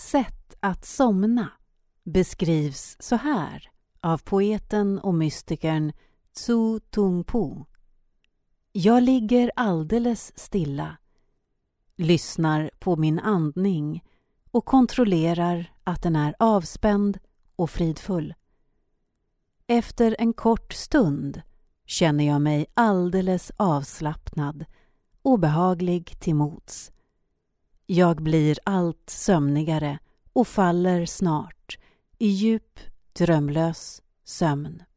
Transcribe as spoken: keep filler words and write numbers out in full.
sätt att somna beskrivs så här av poeten och mystikern Tzu Tung-Po. Jag ligger alldeles stilla, lyssnar på min andning och kontrollerar att den är avspänd och fridfull. Efter en kort stund känner jag mig alldeles avslappnad och behaglig till mots. Jag blir allt sömnigare och faller snart i djup, drömlös sömn.